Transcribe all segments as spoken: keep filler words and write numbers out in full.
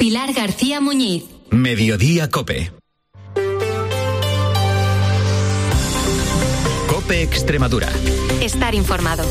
Pilar García Muñiz. Mediodía COPE. COPE Extremadura. Estar informado.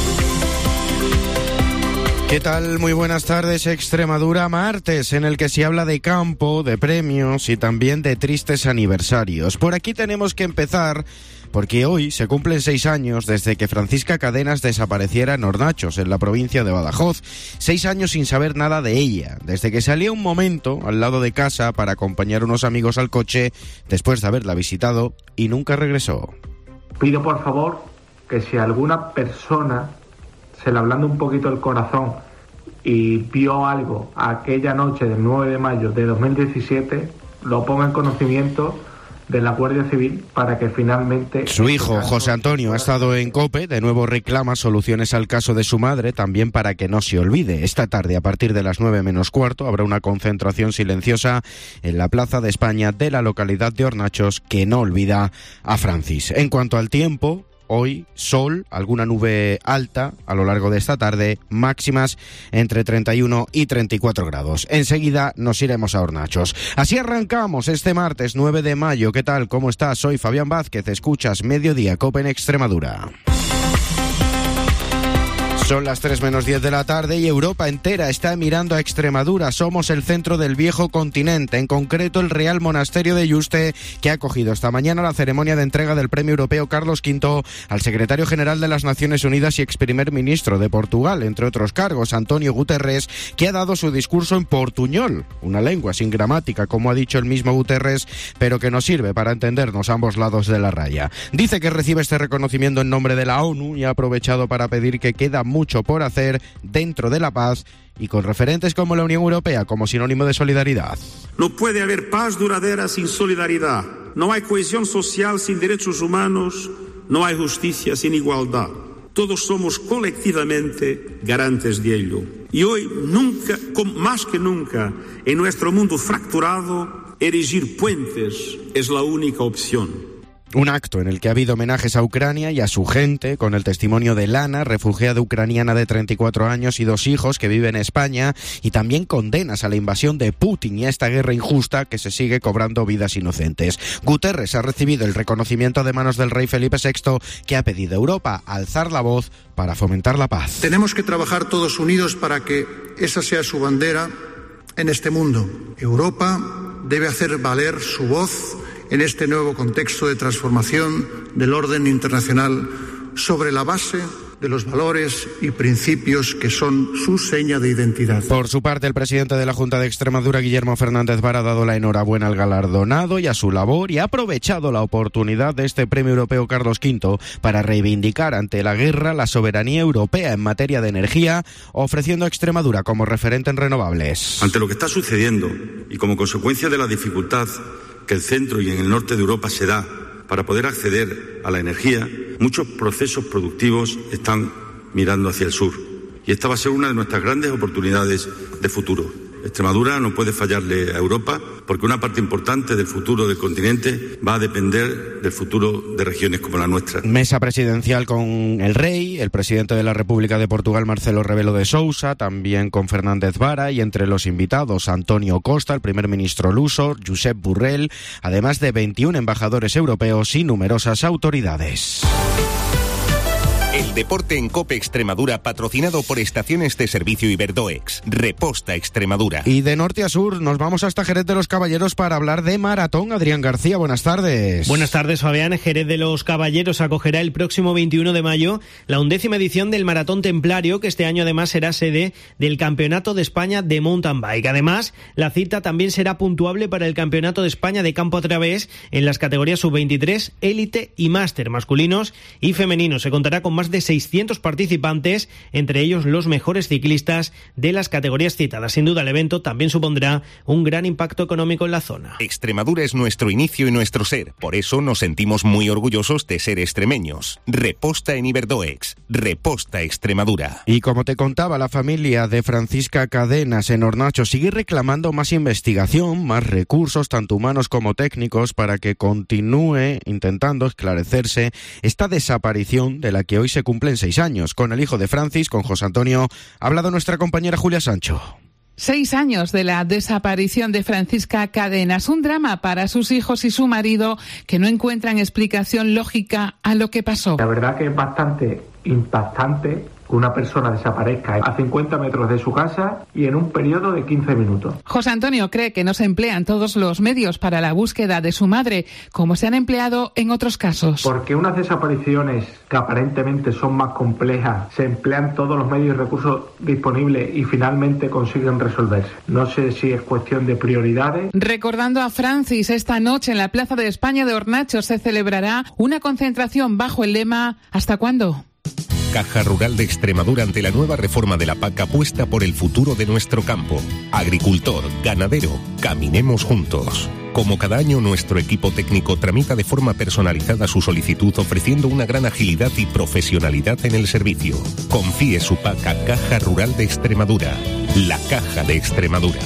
¿Qué tal? Muy buenas tardes, Extremadura, martes, en el que se habla de campo, de premios y también de tristes aniversarios. Por aquí tenemos que empezar porque hoy se cumplen seis años desde que Francisca Cadenas desapareciera en Hornachos, en la provincia de Badajoz. Seis años sin saber nada de ella, desde que salía un momento al lado de casa para acompañar a unos amigos al coche después de haberla visitado y nunca regresó. Pido por favor que si alguna persona se le ablanda un poquito el corazón y vio algo aquella noche del nueve de mayo de dos mil diecisiete, lo ponga en conocimiento de la Guardia Civil para que finalmente... Su hijo, José Antonio, ha estado en COPE, de nuevo reclama soluciones al caso de su madre, también para que no se olvide. Esta tarde, a partir de las nueve menos cuarto, habrá una concentración silenciosa en la Plaza de España de la localidad de Hornachos, que no olvida a Francis. En cuanto al tiempo, hoy sol, alguna nube alta a lo largo de esta tarde, máximas entre treinta y uno y treinta y cuatro grados. Enseguida nos iremos a Hornachos. Así arrancamos este martes nueve de mayo. ¿Qué tal? ¿Cómo estás? Soy Fabián Vázquez, escuchas Mediodía COPE en Extremadura. Son las tres menos diez de la tarde y Europa entera está mirando a Extremadura. Somos el centro del viejo continente, en concreto el Real Monasterio de Yuste, que ha acogido esta mañana la ceremonia de entrega del Premio Europeo Carlos quinto al secretario general de las Naciones Unidas y ex primer ministro de Portugal, entre otros cargos, António Guterres, que ha dado su discurso en portuñol, una lengua sin gramática, como ha dicho el mismo Guterres, pero que nos sirve para entendernos a ambos lados de la raya. Dice que recibe este reconocimiento en nombre de la ONU y ha aprovechado para pedir que queda mucho por hacer dentro de la paz y con referentes como la Unión Europea como sinónimo de solidaridad. No puede haber paz duradera sin solidaridad. No hay cohesión social sin derechos humanos. No hay justicia sin igualdad. Todos somos colectivamente garantes de ello. Y hoy, nunca, más que nunca, en nuestro mundo fracturado, erigir puentes es la única opción. Un acto en el que ha habido homenajes a Ucrania y a su gente, con el testimonio de Lana, refugiada ucraniana de treinta y cuatro años y dos hijos que vive en España, y también condenas a la invasión de Putin y a esta guerra injusta que se sigue cobrando vidas inocentes. Guterres ha recibido el reconocimiento de manos del rey Felipe sexto, que ha pedido a Europa alzar la voz para fomentar la paz. Tenemos que trabajar todos unidos para que esa sea su bandera en este mundo. Europa debe hacer valer su voz en este nuevo contexto de transformación del orden internacional sobre la base de los valores y principios que son su seña de identidad. Por su parte, el presidente de la Junta de Extremadura, Guillermo Fernández Vara, ha dado la enhorabuena al galardonado y a su labor y ha aprovechado la oportunidad de este Premio Europeo Carlos quinto para reivindicar ante la guerra la soberanía europea en materia de energía, ofreciendo a Extremadura como referente en renovables. Ante lo que está sucediendo y como consecuencia de la dificultad que el centro y en el norte de Europa se da para poder acceder a la energía, muchos procesos productivos están mirando hacia el sur. Y esta va a ser una de nuestras grandes oportunidades de futuro. Extremadura no puede fallarle a Europa porque una parte importante del futuro del continente va a depender del futuro de regiones como la nuestra. Mesa presidencial con el rey, el presidente de la República de Portugal, Marcelo Rebelo de Sousa, también con Fernández Vara, y entre los invitados Antonio Costa, el primer ministro luso, Josep Borrell, además de veintiún embajadores europeos y numerosas autoridades. El deporte en COPE Extremadura, patrocinado por Estaciones de Servicio Iberdoex. Reposta Extremadura. Y de norte a sur nos vamos hasta Jerez de los Caballeros para hablar de maratón. Adrián García, buenas tardes. Buenas tardes, Fabián. Jerez de los Caballeros acogerá el próximo veintiuno de mayo la undécima edición del Maratón Templario, que este año además será sede del Campeonato de España de Mountain Bike. Además, la cita también será puntuable para el Campeonato de España de Campo a Través en las categorías sub veintitrés, élite y máster, masculinos y femeninos. Se contará con más de seiscientos participantes, entre ellos los mejores ciclistas de las categorías citadas. Sin duda, el evento también supondrá un gran impacto económico en la zona. Extremadura es nuestro inicio y nuestro ser. Por eso nos sentimos muy orgullosos de ser extremeños. Reposta en Iberdoex. Reposta Extremadura. Y como te contaba, la familia de Francisca Cadenas en Hornachos sigue reclamando más investigación, más recursos, tanto humanos como técnicos, para que continúe intentando esclarecerse esta desaparición de la que hoy se cumplen seis años. Con el hijo de Francis, con José Antonio, ha hablado nuestra compañera Julia Sancho. Seis años de la desaparición de Francisca Cadenas, un drama para sus hijos y su marido que no encuentran explicación lógica a lo que pasó. La verdad que es bastante impactante que una persona desaparezca a cincuenta metros de su casa y en un periodo de quince minutos. José Antonio cree que no se emplean todos los medios para la búsqueda de su madre, como se han empleado en otros casos. Porque unas desapariciones que aparentemente son más complejas, se emplean todos los medios y recursos disponibles y finalmente consiguen resolverse. No sé si es cuestión de prioridades. Recordando a Francis, esta noche en la Plaza de España de Hornacho se celebrará una concentración bajo el lema ¿Hasta cuándo? Caja Rural de Extremadura ante la nueva reforma de la P A C apuesta por el futuro de nuestro campo. Agricultor, ganadero, caminemos juntos. Como cada año, nuestro equipo técnico tramita de forma personalizada su solicitud ofreciendo una gran agilidad y profesionalidad en el servicio. Confíe su P A C a Caja Rural de Extremadura. La Caja de Extremadura.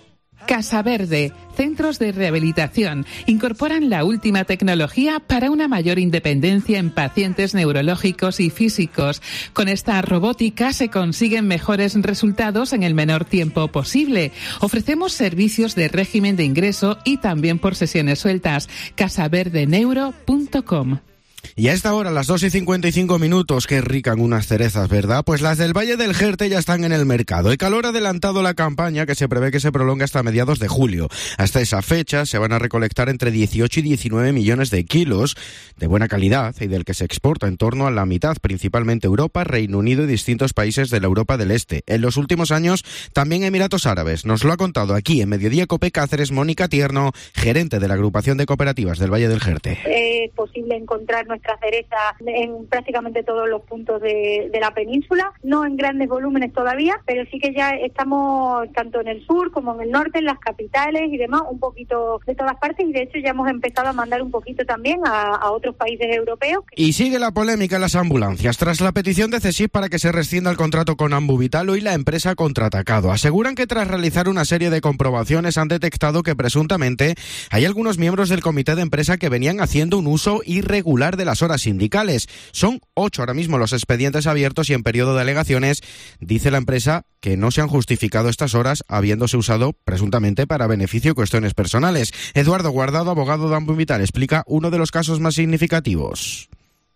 Casa Verde, centros de rehabilitación, incorporan la última tecnología para una mayor independencia en pacientes neurológicos y físicos. Con esta robótica se consiguen mejores resultados en el menor tiempo posible. Ofrecemos servicios de régimen de ingreso y también por sesiones sueltas. casa verde neuro punto com. Y a esta hora, las dos y cincuenta y cinco minutos, qué rican unas cerezas, ¿verdad? Pues las del Valle del Jerte ya están en el mercado. El calor ha adelantado la campaña, que se prevé que se prolongue hasta mediados de julio. Hasta esa fecha se van a recolectar entre dieciocho y diecinueve millones de kilos de buena calidad y del que se exporta en torno a la mitad, principalmente Europa, Reino Unido y distintos países de la Europa del Este. En los últimos años, también Emiratos Árabes. Nos lo ha contado aquí en Mediodía Cope Cáceres Mónica Tierno, gerente de la agrupación de cooperativas del Valle del Jerte. Es posible encontrar nuestra cereza en prácticamente todos los puntos de, de la península, no en grandes volúmenes todavía, pero sí que ya estamos tanto en el sur como en el norte, en las capitales y demás, un poquito de todas partes, y de hecho ya hemos empezado a mandar un poquito también a, a otros países europeos. Y sigue la polémica en las ambulancias. Tras la petición de CESIF para que se rescinda el contrato con Ambuvital, hoy la empresa ha contraatacado. Aseguran que tras realizar una serie de comprobaciones han detectado que presuntamente hay algunos miembros del comité de empresa que venían haciendo un uso irregular de las horas sindicales. Son ocho ahora mismo los expedientes abiertos y en periodo de alegaciones dice la empresa que no se han justificado estas horas habiéndose usado presuntamente para beneficio y cuestiones personales. Eduardo Guardado, abogado de Ambuvital, explica uno de los casos más significativos.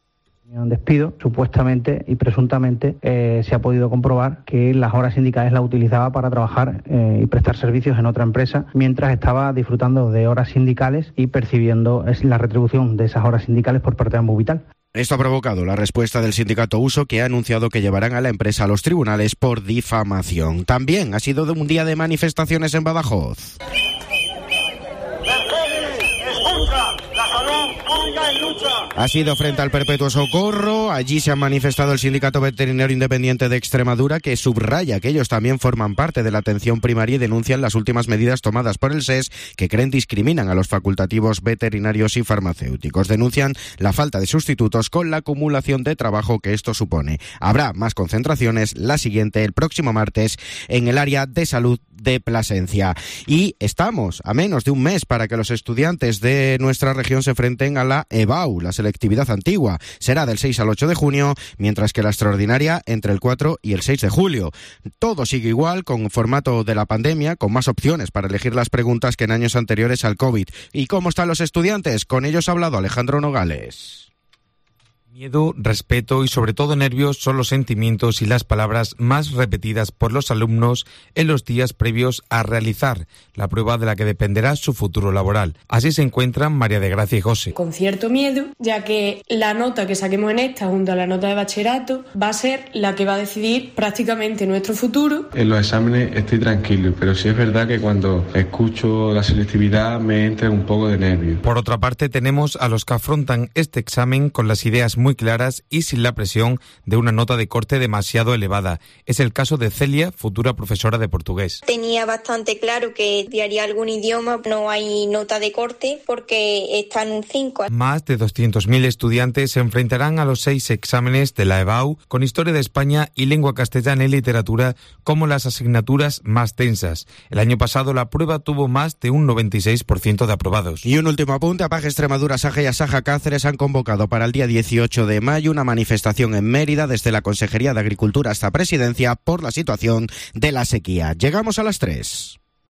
Un despido, supuestamente y presuntamente eh, se ha podido comprobar que las horas sindicales las utilizaba para trabajar eh, y prestar servicios en otra empresa, mientras estaba disfrutando de horas sindicales y percibiendo es, la retribución de esas horas sindicales por parte de Ambuvital. Esto ha provocado la respuesta del sindicato Uso, que ha anunciado que llevarán a la empresa a los tribunales por difamación. También ha sido de un día de manifestaciones en Badajoz. Ha sido frente al Perpetuo Socorro. Allí se ha manifestado el Sindicato Veterinario Independiente de Extremadura, que subraya que ellos también forman parte de la atención primaria y denuncian las últimas medidas tomadas por el S E S que creen discriminan a los facultativos veterinarios y farmacéuticos. Denuncian la falta de sustitutos con la acumulación de trabajo que esto supone. Habrá más concentraciones, la siguiente el próximo martes en el área de salud de Plasencia. Y estamos a menos de un mes para que los estudiantes de nuestra región se enfrenten a la E B A U, la selectividad antigua. Será del seis al ocho de junio, mientras que la extraordinaria entre el cuatro y el seis de julio. Todo sigue igual, con formato de la pandemia, con más opciones para elegir las preguntas que en años anteriores al COVID. ¿Y cómo están los estudiantes? Con ellos ha hablado Alejandro Nogales. Miedo, respeto y sobre todo nervios son los sentimientos y las palabras más repetidas por los alumnos en los días previos a realizar la prueba de la que dependerá su futuro laboral. Así se encuentran María de Gracia y José. Con cierto miedo, ya que la nota que saquemos en esta junto a la nota de bachillerato va a ser la que va a decidir prácticamente nuestro futuro. En los exámenes estoy tranquilo, pero sí es verdad que cuando escucho la selectividad me entra un poco de nervio. Por otra parte, tenemos a los que afrontan este examen con las ideas muy claras y sin la presión de una nota de corte demasiado elevada. Es el caso de Celia, futura profesora de portugués. Tenía bastante claro que estudiaría algún idioma, no hay nota de corte porque está en un cinco. Más de doscientos mil estudiantes se enfrentarán a los seis exámenes de la E B A U con Historia de España y Lengua Castellana y Literatura como las asignaturas más tensas. El año pasado la prueba tuvo más de un noventa y seis por ciento de aprobados. Y un último apunte, A P A G Extremadura, Saja y Asaja Cáceres han convocado para el día dieciocho ocho de mayo, una manifestación en Mérida desde la Consejería de Agricultura hasta Presidencia por la situación de la sequía. Llegamos a las tres.